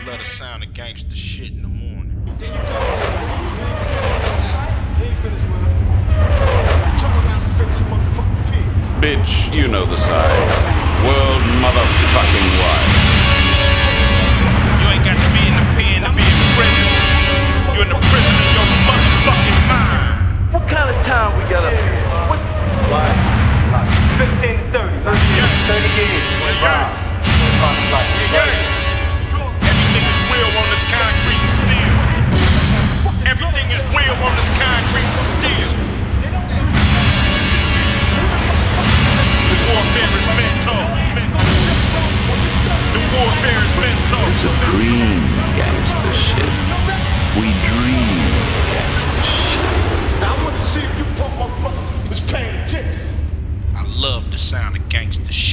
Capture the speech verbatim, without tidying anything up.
love the sound of gangster shit in the morning. There you go. He ain't finished, man. Turn around and finish some motherfucking pigs. Bitch, you know the size. World motherfucking wide. You ain't got to be in the pen to be in prison. You're in the prison of your motherfucking mind. What kind of time we got up here? What? Like, like fifteen to thirty. thirty years. Yeah. Everything is real on this concrete and steel. Everything is real on this concrete and steel. The warfare is mental. mental. The warfare is mental. Supreme gangster shit. We dream gangster shit. Now I want to see if you punk motherfuckers was paying attention. I love the sound of gangster shit.